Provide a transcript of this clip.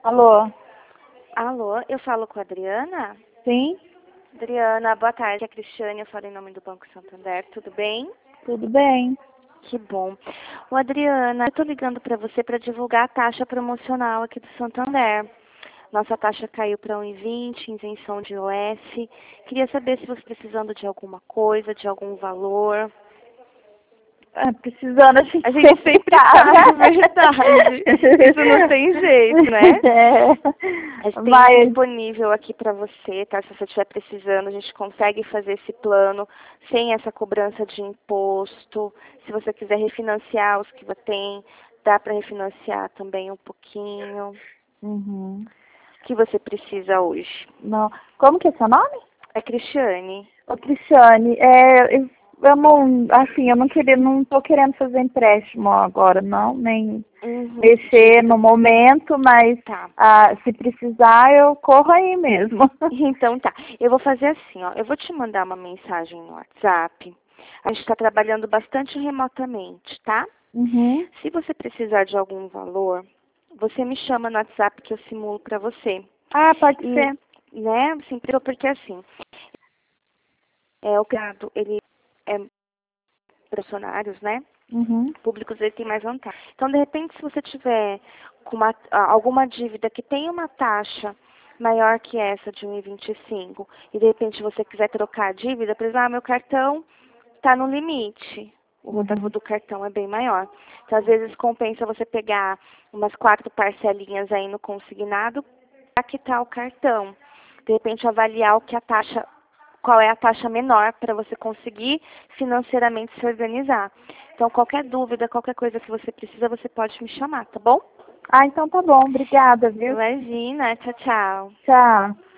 Alô? Alô, eu falo com a Adriana? Sim? Adriana, boa tarde. É a Cristiane, eu falo em nome do Banco Santander, tudo bem? Tudo bem? Que bom. Ô, Adriana, eu tô ligando para você para divulgar a taxa promocional aqui do Santander. Nossa taxa caiu para 1,20, isenção de IOF. Queria saber se você está precisando de alguma coisa, de algum valor. Precisando, A gente sempre tá, é verdade. Isso não tem jeito, né? A gente tem Mas, disponível aqui para você, tá? Se você estiver precisando, a gente consegue fazer esse plano sem essa cobrança de imposto. Se você quiser refinanciar os que você tem, dá para refinanciar também um pouquinho. uhum. O que você precisa hoje? Não. Como que é seu nome? É Cristiane. Ô, Cristiane, eu não, assim, eu não queria, não tô querendo fazer empréstimo agora, não, nem mexer no momento, mas Tá. se precisar, eu corro aí mesmo. Então tá. Eu vou fazer assim, ó. Eu vou te mandar uma mensagem no WhatsApp. A gente está trabalhando bastante remotamente, tá? Uhum. Se você precisar de algum valor, você me chama no WhatsApp que eu simulo para você. Ah, pode E, ser. né, assim, porque assim, o gado, ele é para funcionários, né? Uhum. Públicos, ele tem mais vantagem. Então, de repente, se você tiver com alguma dívida que tem uma taxa maior que essa de 1,25 e de repente você quiser trocar a dívida, por exemplo, meu cartão está no limite. O rotativo do cartão é bem maior. Então, às vezes, compensa você pegar umas 4 parcelinhas aí no consignado para quitar o cartão. De repente, avaliar qual é a taxa menor para você conseguir financeiramente se organizar. Então, qualquer dúvida, qualquer coisa que você precisa, você pode me chamar, tá bom? Ah, então tá bom. Obrigada, viu? Imagina, tchau, tchau. Tchau.